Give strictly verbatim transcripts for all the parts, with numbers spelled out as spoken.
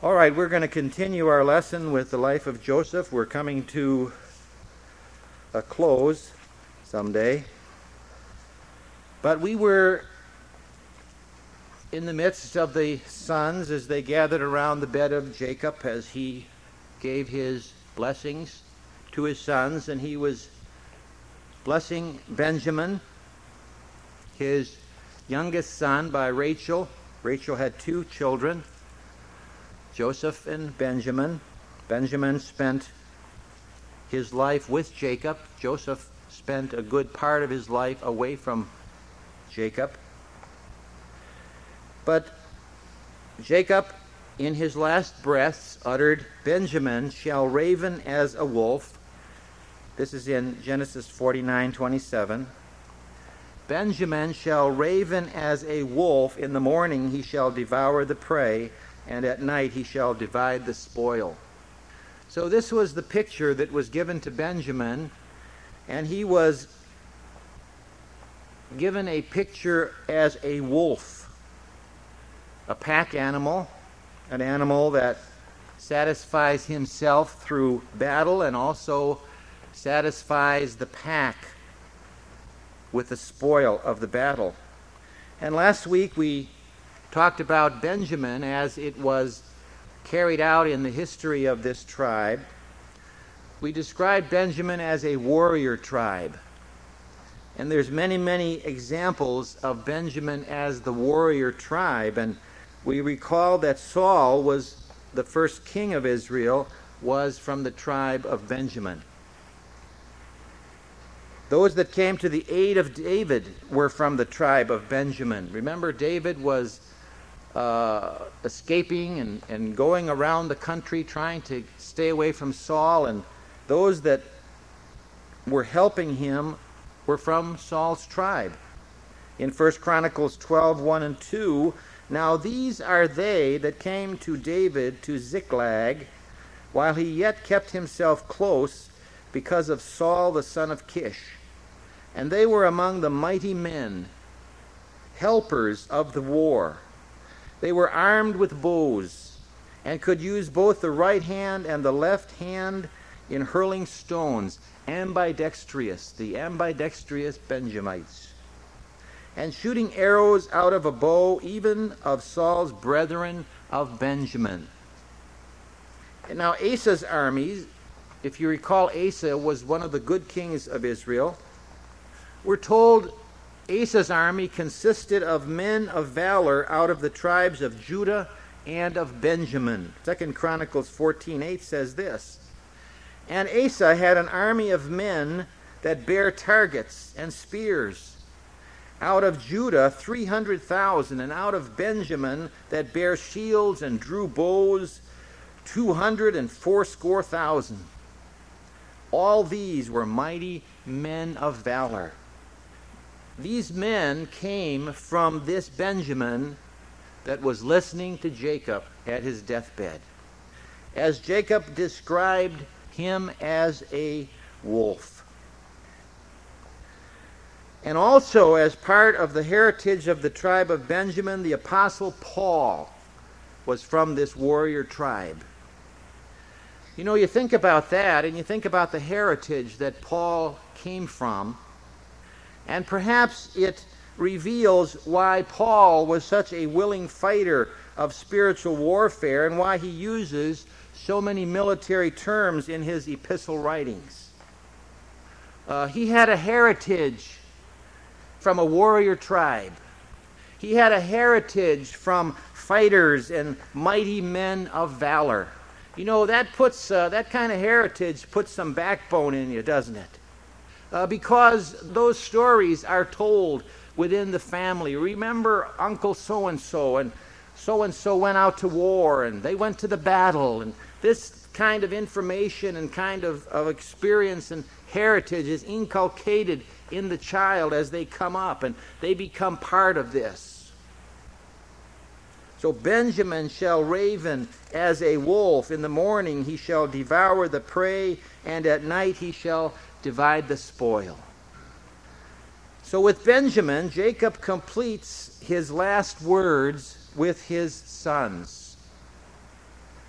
All right, we're going to continue our lesson with the life of Joseph. We're coming to a close someday. But we were in the midst of the sons as they gathered around the bed of Jacob as he gave his blessings to his sons, and he was blessing Benjamin, his youngest son, by Rachel. Rachel had two children, Joseph and Benjamin. Benjamin spent his life with Jacob. Joseph spent a good part of his life away from Jacob. But Jacob, in his last breaths, uttered, "Benjamin shall raven as a wolf." This is in Genesis forty-nine twenty-seven. "Benjamin shall raven as a wolf. In the morning he shall devour the prey, and at night he shall divide the spoil." So this was the picture that was given to Benjamin, and he was given a picture as a wolf, a pack animal, an animal that satisfies himself through battle and also satisfies the pack with the spoil of the battle. And last week we talked about Benjamin as it was carried out in the history of this tribe. We described Benjamin as a warrior tribe. And there's many, many examples of Benjamin as the warrior tribe. And we recall that Saul was the first king of Israel, was from the tribe of Benjamin. Those that came to the aid of David were from the tribe of Benjamin. Remember, David was uh, escaping and, and going around the country trying to stay away from Saul, and those that were helping him were from Saul's tribe. In First Chronicles twelve, one and two, "Now these are they that came to David to Ziklag, while he yet kept himself close because of Saul the son of Kish. And they were among the mighty men, helpers of the war. They were armed with bows, and could use both the right hand and the left hand in hurling stones, ambidextrous," the ambidextrous Benjamites, "and shooting arrows out of a bow, even of Saul's brethren of Benjamin." And now Asa's armies, if you recall, Asa was one of the good kings of Israel. We're told Asa's army consisted of men of valor out of the tribes of Judah and of Benjamin. Second Chronicles fourteen eight says this, "And Asa had an army of men that bare targets and spears. Out of Judah three hundred thousand, and out of Benjamin that bare shields and drew bows two hundred and fourscore thousand. All these were mighty men of valor." These men came from this Benjamin that was listening to Jacob at his deathbed, as Jacob described him as a wolf. And also, as part of the heritage of the tribe of Benjamin, the Apostle Paul was from this warrior tribe. You know, you think about that, and you think about the heritage that Paul came from, and perhaps it reveals why Paul was such a willing fighter of spiritual warfare and why he uses so many military terms in his epistle writings. Uh, he had a heritage from a warrior tribe. He had a heritage from fighters and mighty men of valor. You know, that puts uh, that kind of heritage puts some backbone in you, doesn't it? Uh, because those stories are told within the family. Remember Uncle so-and-so, and so-and-so went out to war, and they went to the battle, and this kind of information and kind of, of experience and heritage is inculcated in the child as they come up, and they become part of this. So Benjamin shall raven as a wolf. In the morning he shall devour the prey, and at night he shall divide the spoil. So with Benjamin, Jacob completes his last words with his sons.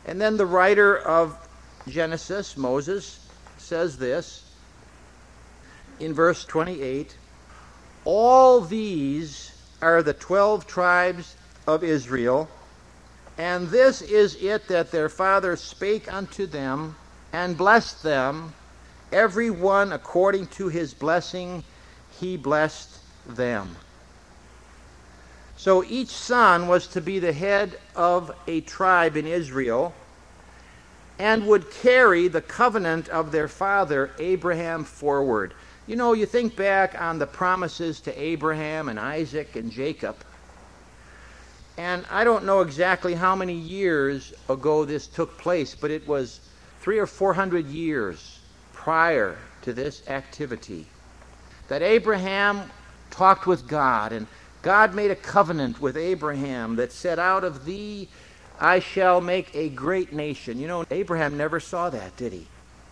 And then the writer of Genesis, Moses, says this in verse twenty-eight, all these are the twelve tribes of Israel, and this is it that their father spake unto them, and blessed them, every one according to his blessing he blessed them. So each son was to be the head of a tribe in Israel and would carry the covenant of their father Abraham forward. You know, you think back on the promises to Abraham and Isaac and Jacob, and I don't know exactly how many years ago this took place, but it was three or four hundred years prior to this activity that Abraham talked with God, and God made a covenant with Abraham that said, out of thee I shall make a great nation. You know, Abraham never saw that, did he?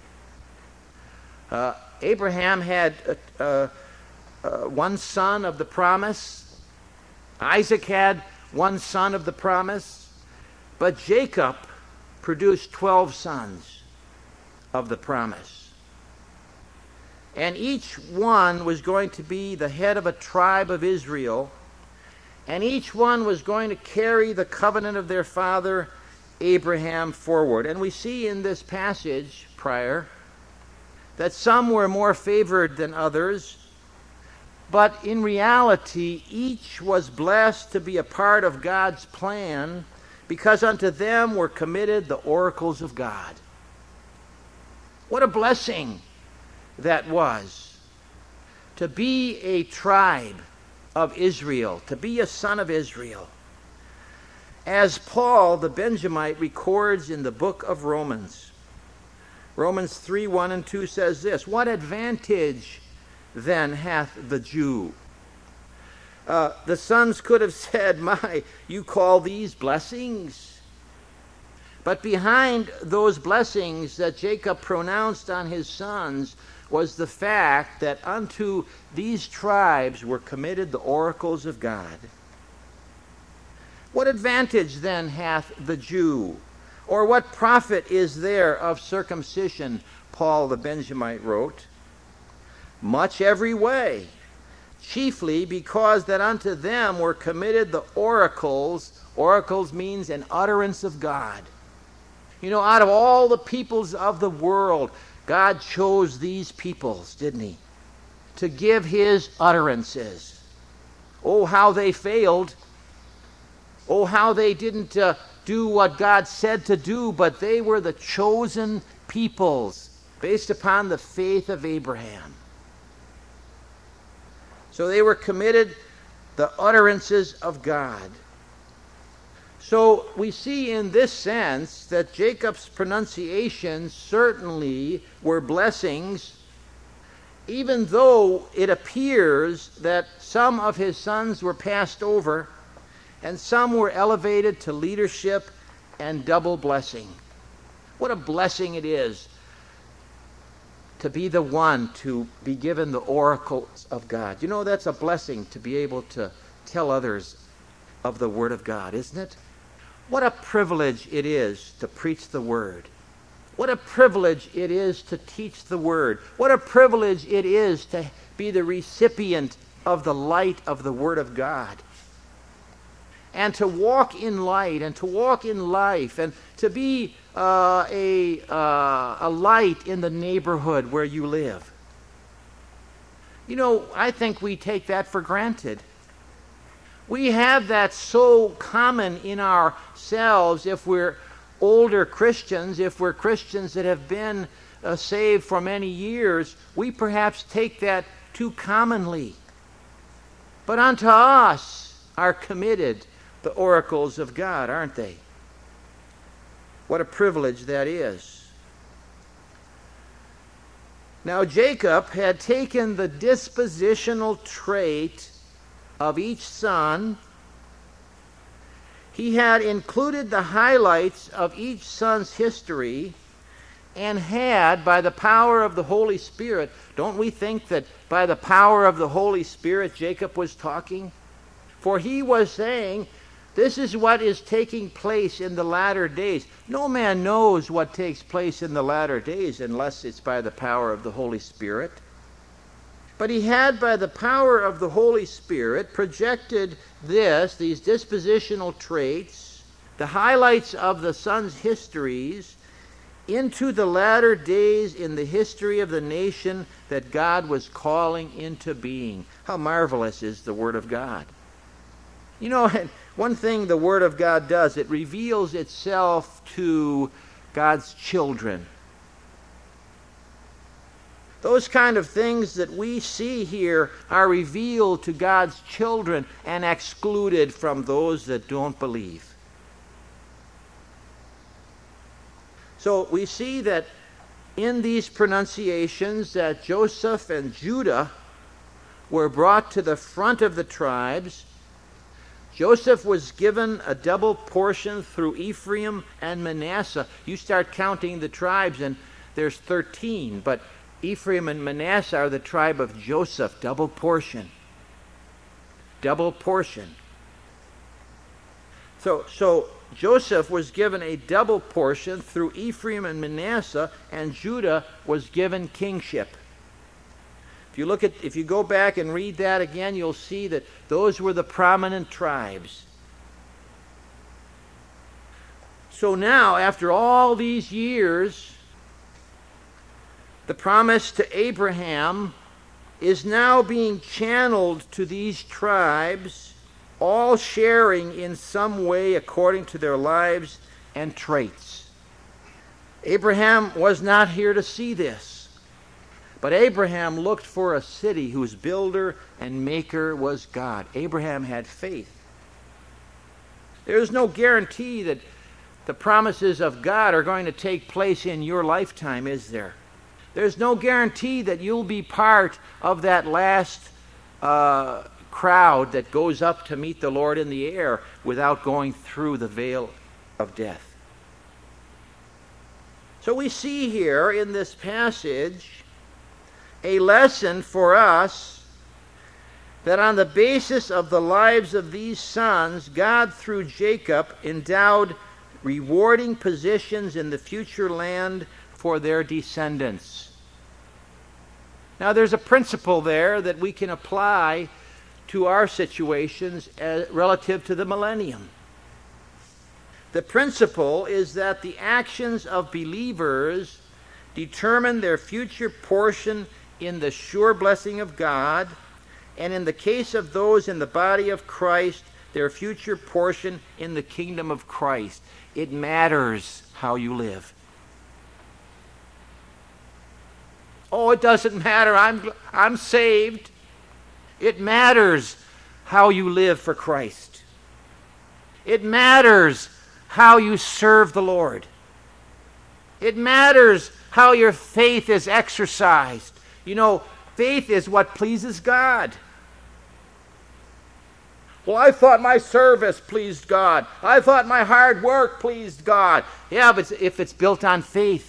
Uh, Abraham had uh, uh, uh, one son of the promise. Isaac had one son of the promise. But Jacob produced twelve sons of the promise. And each one was going to be the head of a tribe of Israel, and each one was going to carry the covenant of their father Abraham forward. And we see in this passage prior that some were more favored than others, but in reality each was blessed to be a part of God's plan, because unto them were committed the oracles of God. What a blessing that was, to be a tribe of Israel, to be a son of Israel. As Paul the Benjamite records in the book of Romans, Romans three, one and two says this, what advantage then hath the Jew? Uh, the sons could have said, my, you call these blessings? But behind those blessings that Jacob pronounced on his sons was the fact that unto these tribes were committed the oracles of God. What advantage then hath the Jew? Or what profit is there of circumcision? Paul the Benjamite wrote. Much every way, chiefly because that unto them were committed the oracles. Oracles means an utterance of God. You know, out of all the peoples of the world, God chose these peoples, didn't he, to give his utterances. Oh, how they failed. Oh, how they didn't uh, do what God said to do, but they were the chosen peoples based upon the faith of Abraham. So they were committed the utterances of God. So we see in this sense that Jacob's pronunciations certainly were blessings, even though it appears that some of his sons were passed over and some were elevated to leadership and double blessing. What a blessing it is to be the one to be given the oracles of God. You know, that's a blessing to be able to tell others of the Word of God, isn't it? What a privilege it is to preach the Word. What a privilege it is to teach the Word. What a privilege it is to be the recipient of the light of the Word of God. And to walk in light and to walk in life and to be uh, a, uh, a light in the neighborhood where you live. You know, I think we take that for granted. We have that so common in ourselves if we're older Christians, if we're Christians that have been uh, saved for many years, we perhaps take that too commonly. But unto us are committed the oracles of God, aren't they? What a privilege that is. Now Jacob had taken the dispositional trait of each son. He had included the highlights of each son's history and had, by the power of the Holy Spirit, don't we think that by the power of the Holy Spirit Jacob was talking? For he was saying, This is what is taking place in the latter days. No man knows what takes place in the latter days unless it's by the power of the Holy Spirit. But he had, by the power of the Holy Spirit, projected this, these dispositional traits, the highlights of the Son's histories, into the latter days in the history of the nation that God was calling into being. How marvelous is the Word of God. You know, one thing the Word of God does, it reveals itself to God's children. Those kind of things that we see here are revealed to God's children and excluded from those that don't believe. So we see that in these pronunciations that Joseph and Judah were brought to the front of the tribes. Joseph was given a double portion through Ephraim and Manasseh. You start counting the tribes and there's thirteen, but Ephraim and Manasseh are the tribe of Joseph, double portion. Double portion. So, so Joseph was given a double portion through Ephraim and Manasseh, and Judah was given kingship. If you look at, if you go back and read that again, you'll see that those were the prominent tribes. So now, after all these years, the promise to Abraham is now being channeled to these tribes, all sharing in some way according to their lives and traits. Abraham was not here to see this, but Abraham looked for a city whose builder and maker was God. Abraham had faith. There is no guarantee that the promises of God are going to take place in your lifetime, is there? There's no guarantee that you'll be part of that last uh, crowd that goes up to meet the Lord in the air without going through the veil of death. So we see here in this passage a lesson for us that on the basis of the lives of these sons, God through Jacob endowed rewarding positions in the future land for their descendants. Now there's a principle there that we can apply to our situations as, relative to the millennium. The principle is that the actions of believers determine their future portion in the sure blessing of God, and in the case of those in the body of Christ, their future portion in the kingdom of Christ. It matters how you live. Oh, it doesn't matter. I'm, I'm saved. It matters how you live for Christ. It matters how you serve the Lord. It matters how your faith is exercised. You know, faith is what pleases God. Well, I thought my service pleased God. I thought my hard work pleased God. Yeah, but if it's built on faith.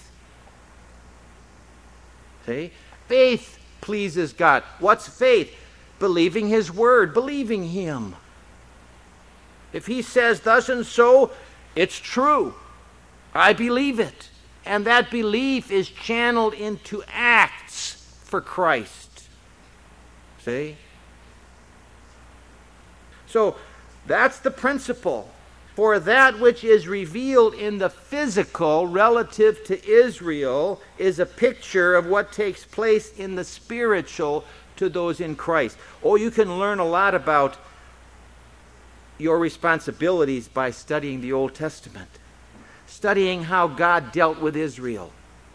See? Faith pleases God. What's faith? Believing His Word, believing Him. If He says thus and so, it's true. I believe it. And that belief is channeled into acts for Christ. See? So that's the principle. For that which is revealed in the physical relative to Israel is a picture of what takes place in the spiritual to those in Christ. Oh, you can learn a lot about your responsibilities by studying the Old Testament, studying how God dealt with Israel.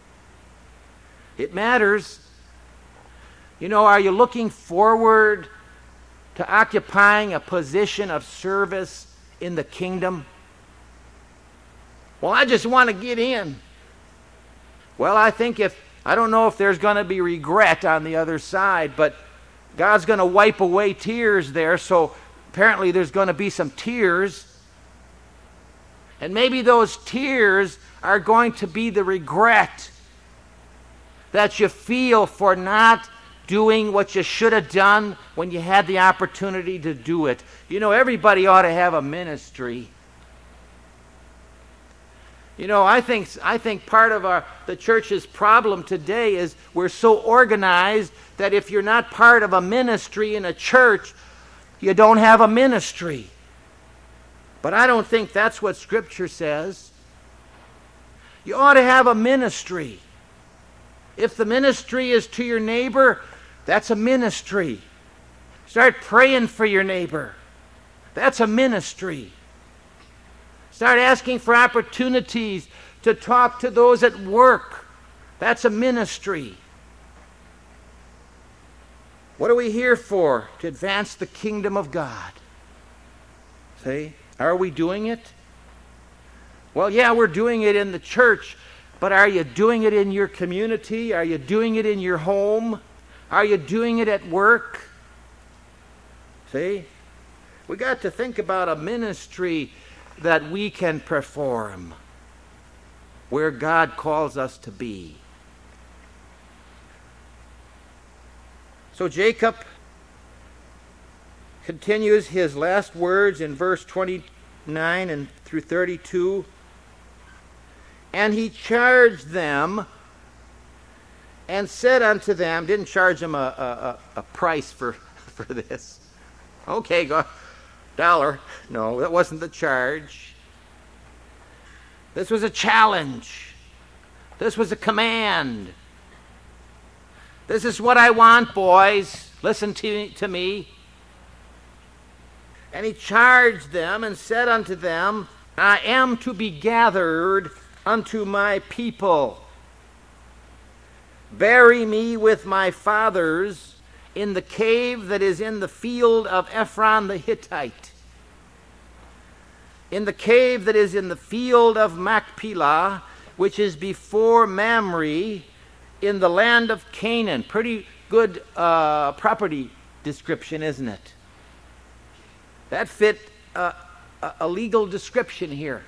It matters. You know, are you looking forward to occupying a position of service in the kingdom? Well, I just want to get in. Well, I think if, I don't know if there's going to be regret on the other side, but God's going to wipe away tears there, so apparently there's going to be some tears. And maybe those tears are going to be the regret that you feel for not doing what you should have done when you had the opportunity to do it. You know, everybody ought to have a ministry. You know, I think I think part of our the church's problem today is we're so organized that if you're not part of a ministry in a church, you don't have a ministry. But I don't think that's what Scripture says. You ought to have a ministry. If the ministry is to your neighbor, that's a ministry. Start praying for your neighbor. That's a ministry. Start asking for opportunities to talk to those at work. That's a ministry. What are we here for? To advance the kingdom of God. See? Are we doing it? Well, yeah, we're doing it in the church, but are you doing it in your community? Are you doing it in your home? Are you doing it at work? See? We got to think about a ministry that we can perform where God calls us to be. So Jacob continues his last words in verse twenty-nine and through thirty-two. And he charged them and said unto them, didn't charge them a, a, a price for, for this. Okay, go, dollar. No, that wasn't the charge. This was a challenge. This was a command. This is what I want, boys. Listen to, to me. And he charged them and said unto them, I am to be gathered unto my people. Bury me with my fathers in the cave that is in the field of Ephron the Hittite, in the cave that is in the field of Machpelah, which is before Mamre, in the land of Canaan. Pretty good uh, property description, isn't it? That fit uh, a legal description here.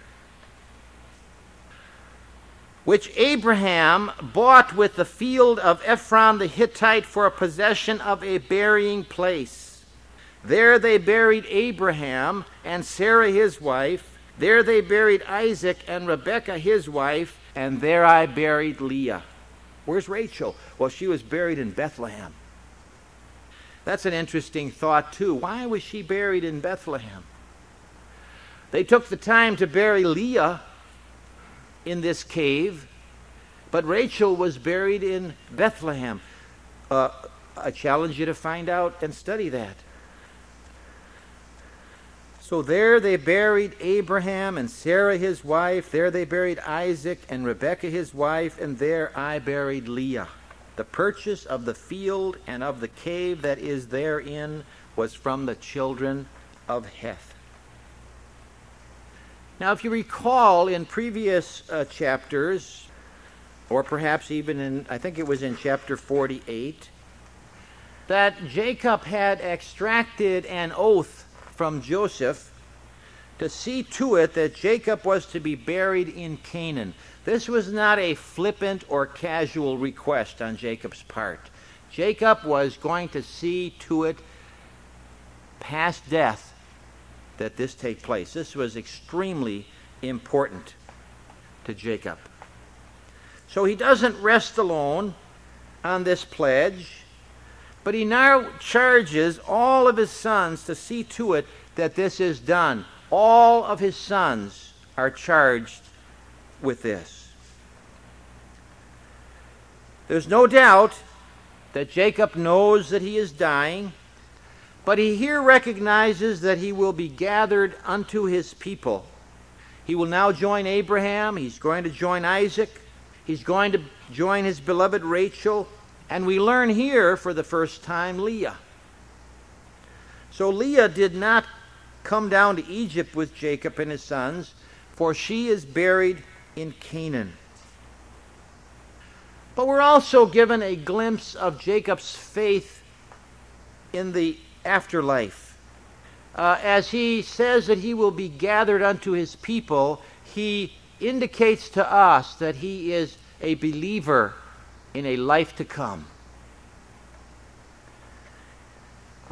Which Abraham bought with the field of Ephron the Hittite for a possession of a burying place. There they buried Abraham and Sarah his wife. There they buried Isaac and Rebekah his wife. And there I buried Leah. Where's Rachel? Well, she was buried in Bethlehem. That's an interesting thought, too. Why was she buried in Bethlehem? They took the time to bury Leah in this cave, but Rachel was buried in Bethlehem. Uh, I challenge you to find out and study that. So there they buried Abraham and Sarah his wife. There they buried Isaac and Rebekah his wife. And there I buried Leah. The purchase of the field and of the cave that is therein was from the children of Heth. Now, if you recall in previous uh, chapters, or perhaps even in, I think it was in chapter forty-eight, that Jacob had extracted an oath from Joseph to see to it that Jacob was to be buried in Canaan. This was not a flippant or casual request on Jacob's part. Jacob was going to see to it past death that this take place. This was extremely important to Jacob. So he doesn't rest alone on this pledge, but he now charges all of his sons to see to it that this is done. All of his sons are charged with this. There's no doubt that Jacob knows that he is dying, but he here recognizes that he will be gathered unto his people. He will now join Abraham. He's going to join Isaac. He's going to join his beloved Rachel. And we learn here for the first time Leah. So Leah did not come down to Egypt with Jacob and his sons, for she is buried in Canaan. But we're also given a glimpse of Jacob's faith in the afterlife. Uh, as he says that he will be gathered unto his people, he indicates to us that he is a believer in a life to come.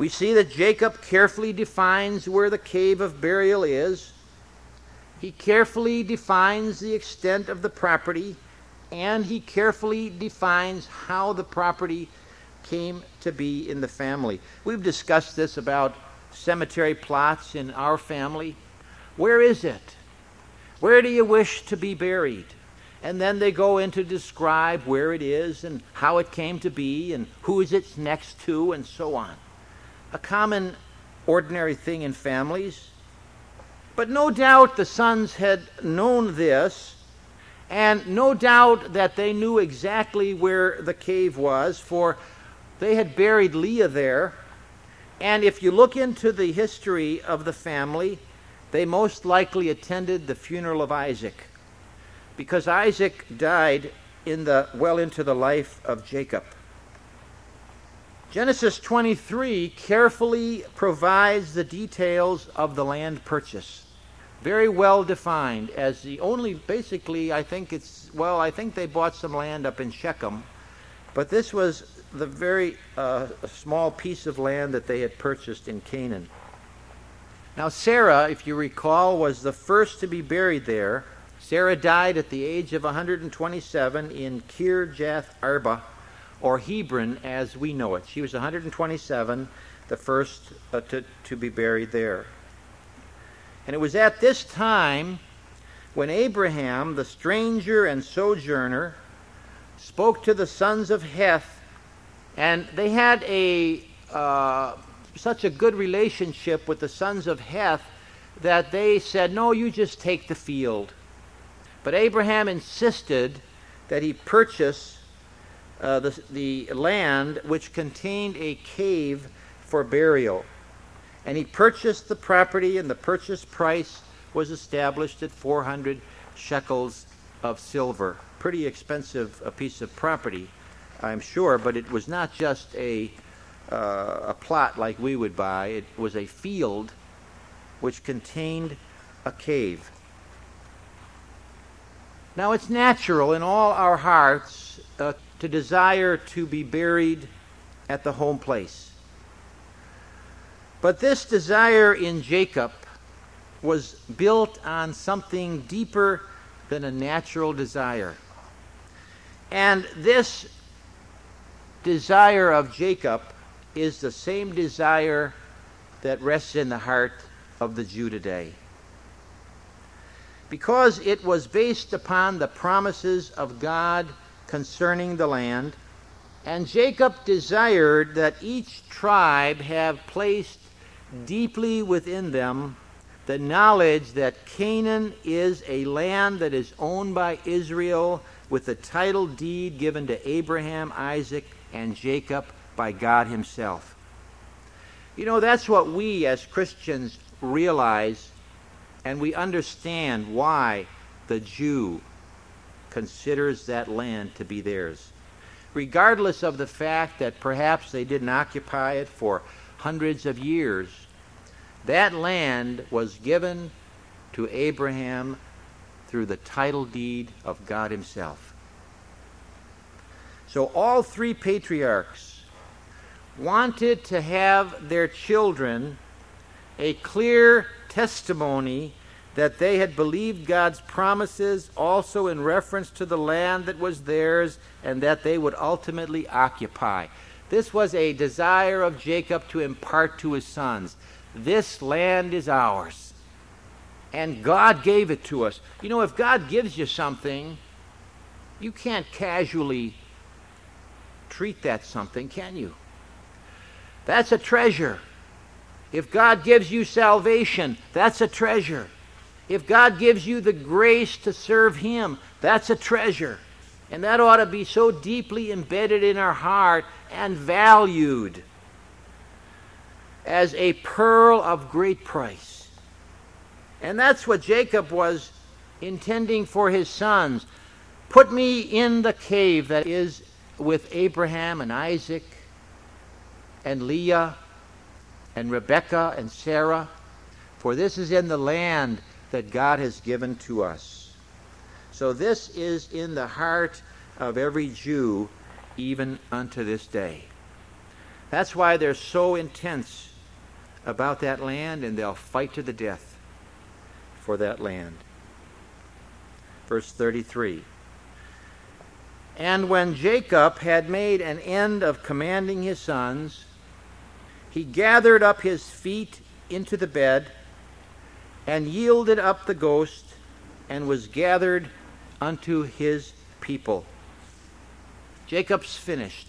We see that Jacob carefully defines where the cave of burial is. He carefully defines the extent of the property, and he carefully defines how the property came to be in the family. We've discussed this about cemetery plots in our family. Where is it? Where do you wish to be buried? And then they go in to describe where it is and how it came to be and who is it's next to and so on. A common, ordinary thing in families. But no doubt the sons had known this, and no doubt that they knew exactly where the cave was, for they had buried Leah there. And if you look into the history of the family, they most likely attended the funeral of Isaac, because Isaac died in the well into the life of Jacob. Genesis twenty-three carefully provides the details of the land purchase. Very well defined as the only, basically, I think it's, well, I think they bought some land up in Shechem, but this was the very uh, small piece of land that they had purchased in Canaan. Now Sarah, if you recall, was the first to be buried there. Sarah died at the age of one hundred twenty-seven in Kirjath Arba, or Hebron as we know it. She was one hundred twenty-seven, the first uh, to, to be buried there. And it was at this time when Abraham, the stranger and sojourner, spoke to the sons of Heth, and they had a uh, such a good relationship with the sons of Heth that they said, no, you just take the field. But Abraham insisted that he purchase uh, the, the land which contained a cave for burial. And he purchased the property, and the purchase price was established at four hundred shekels of silver. Pretty expensive a piece of property, I'm sure, but it was not just a, uh, a plot like we would buy. It was a field which contained a cave. Now, it's natural in all our hearts uh, to desire to be buried at the home place. But this desire in Jacob was built on something deeper than a natural desire. And this desire of Jacob is the same desire that rests in the heart of the Jew today. Because it was based upon the promises of God concerning the land, and Jacob desired that each tribe have placed deeply within them the knowledge that Canaan is a land that is owned by Israel with the title deed given to Abraham, Isaac, and Jacob by God himself. You know, that's what we as Christians realize, and we understand why the Jew considers that land to be theirs. Regardless of the fact that perhaps they didn't occupy it for hundreds of years, that land was given to Abraham through the title deed of God himself. So all three patriarchs wanted to have their children a clear testimony that they had believed God's promises also in reference to the land that was theirs and that they would ultimately occupy. This was a desire of Jacob to impart to his sons. This land is ours. And God gave it to us. You know, if God gives you something, you can't casually treat that something, can you? That's a treasure. If God gives you salvation, that's a treasure. If God gives you the grace to serve him, that's a treasure. And that ought to be so deeply embedded in our heart and valued as a pearl of great price. And that's what Jacob was intending for his sons. Put me in the cave that is with Abraham and Isaac and Leah and Rebekah and Sarah, for this is in the land that God has given to us. So this is in the heart of every Jew, even unto this day. That's why they're so intense about that land, and they'll fight to the death for that land. Verse thirty-three. And when Jacob had made an end of commanding his sons, he gathered up his feet into the bed, and yielded up the ghost, and was gathered unto his people. Jacob's finished.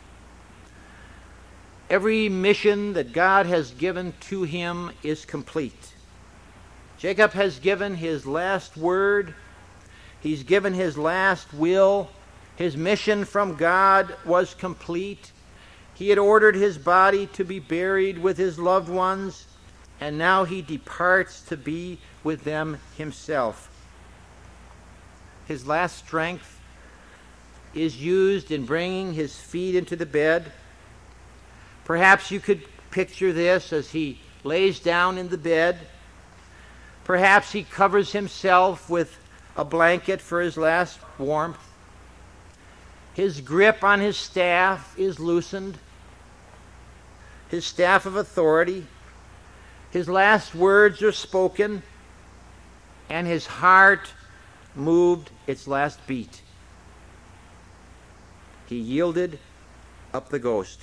Every mission that God has given to him is complete. Jacob has given his last word. He's given his last will. His mission from God was complete. He had ordered his body to be buried with his loved ones, and now he departs to be with them himself. His last strength is used in bringing his feet into the bed. Perhaps you could picture this as he lays down in the bed. Perhaps he covers himself with a blanket for his last warmth. His grip on his staff is loosened, his staff of authority. His last words are spoken, and his heart moved its last beat. He yielded up the ghost.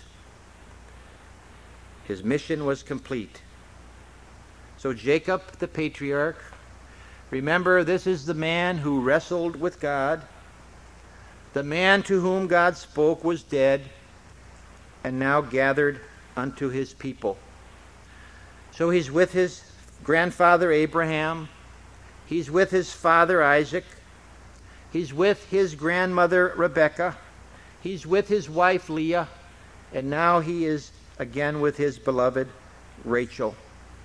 His mission was complete. So Jacob, the patriarch, remember, this is the man who wrestled with God. The man to whom God spoke was dead, and now gathered unto his people. So he's with his grandfather Abraham. He's with his father Isaac. He's with his grandmother Rebekah. He's with his wife Leah. And now he is again with his beloved Rachel.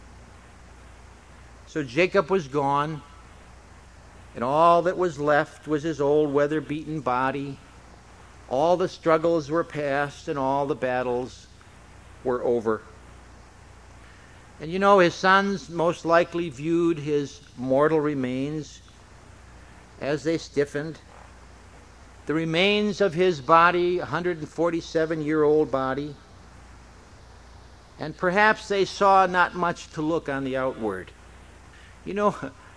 So Jacob was gone, and all that was left was his old weather-beaten body. All the struggles were past, and all the battles were over. And you know, his sons most likely viewed his mortal remains as they stiffened. The remains of his body, a one hundred forty-seven-year-old body. And perhaps they saw not much to look on the outward. You know,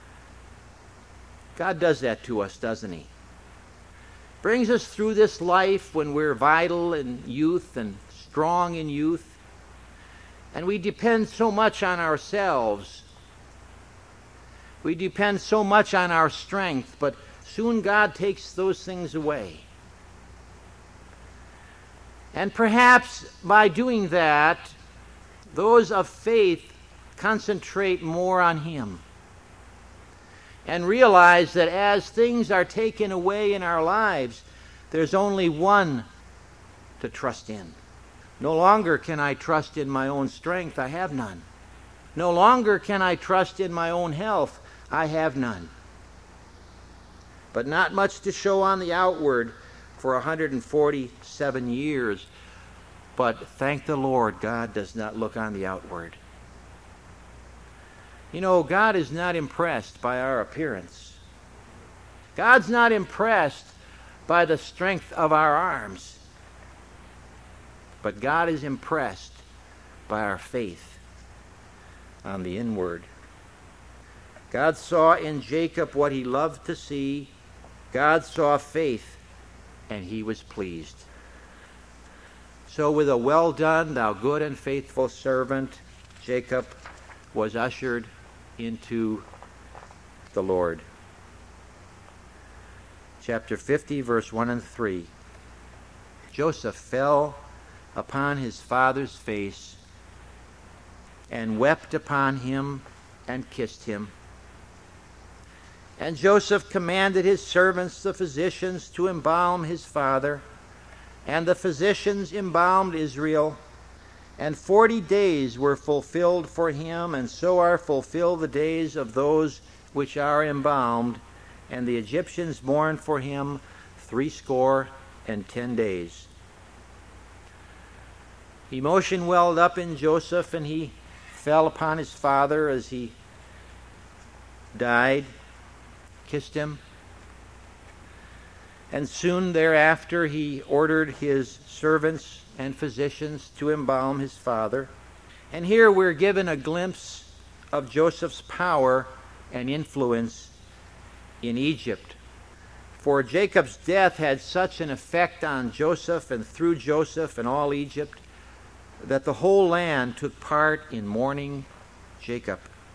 God does that to us, doesn't he? Brings us through this life when we're vital in youth and strong in youth. And we depend so much on ourselves. We depend so much on our strength, but soon God takes those things away. And perhaps by doing that, those of faith concentrate more on him and realize that as things are taken away in our lives, there's only one to trust in. No longer can I trust in my own strength. I have none. No longer can I trust in my own health. I have none. But not much to show on the outward for one hundred forty-seven years. But thank the Lord, God does not look on the outward. You know, God is not impressed by our appearance. God's not impressed by the strength of our arms. But God is impressed by our faith on the inward. God saw in Jacob what he loved to see. God saw faith, and he was pleased. So with a well done, thou good and faithful servant, Jacob was ushered into the Lord. Chapter fifty, verse one and three. Joseph fell upon his father's face and wept upon him and kissed him. And Joseph commanded his servants, the physicians, to embalm his father. And the physicians embalmed Israel. And forty days were fulfilled for him, and so are fulfilled the days of those which are embalmed. And the Egyptians mourned for him threescore and ten days. Emotion welled up in Joseph, and he fell upon his father as he died, kissed him. And soon thereafter he ordered his servants and physicians to embalm his father. And here we're given a glimpse of Joseph's power and influence in Egypt. For Jacob's death had such an effect on Joseph and through Joseph and all Egypt that the whole land took part in mourning Jacob.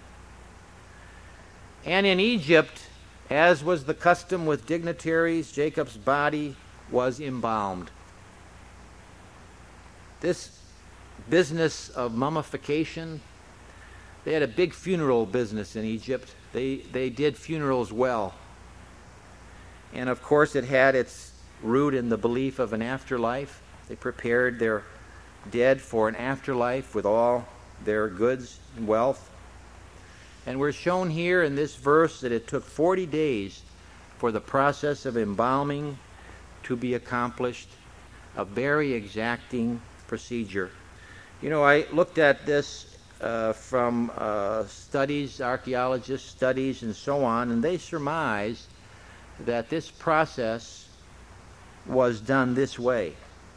And in Egypt, as was the custom with dignitaries, Jacob's body was embalmed. This business of mummification, they had a big funeral business in Egypt. They, they did funerals well. And of course it had its root in the belief of an afterlife. They prepared their dead for an afterlife with all their goods and wealth. And we're shown here in this verse that it took forty days for the process of embalming to be accomplished, a very exacting procedure. You know, I looked at this uh, from uh, studies, archaeologists' studies, and so on, and they surmise that this process was done this way.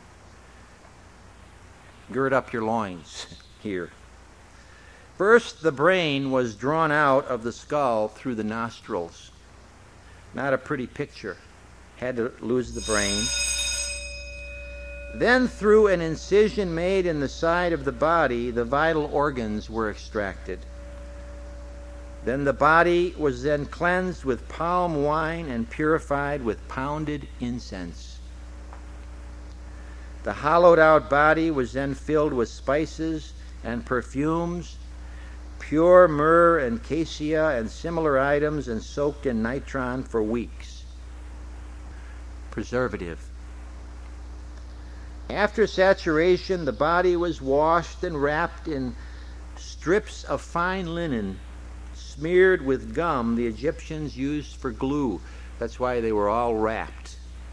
Gird up your loins here. First, the brain was drawn out of the skull through the nostrils. Not a pretty picture. Had to lose the brain. Then, through an incision made in the side of the body, the vital organs were extracted. Then the body was then cleansed with palm wine and purified with pounded incense. The hollowed out body was then filled with spices and perfumes, pure myrrh and cassia and similar items, and soaked in nitron for weeks. Preservative. After saturation, the body was washed and wrapped in strips of fine linen, smeared with gum the Egyptians used for glue. That's why they were all wrapped.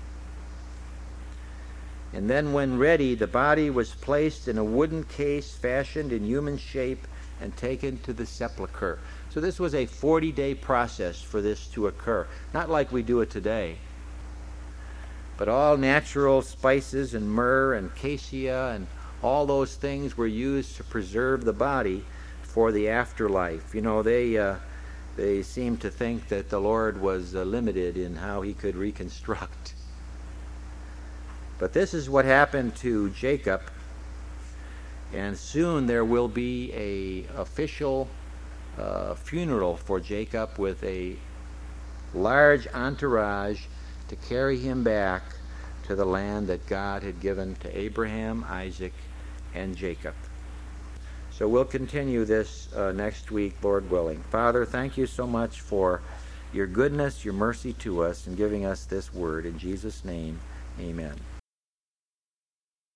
And then when ready, the body was placed in a wooden case fashioned in human shape and taken to the sepulcher. So this was a forty-day process for this to occur. Not like we do it today. But all natural spices and myrrh and cassia and all those things were used to preserve the body for the afterlife. You know, they uh, they seemed to think that the Lord was uh, limited in how he could reconstruct. But this is what happened to Jacob, and soon there will be a official uh, funeral for Jacob with a large entourage to carry him back to the land that God had given to Abraham, Isaac, and Jacob. So we'll continue this uh, next week, Lord willing. Father, thank you so much for your goodness, your mercy to us, and giving us this word. In Jesus' name, amen.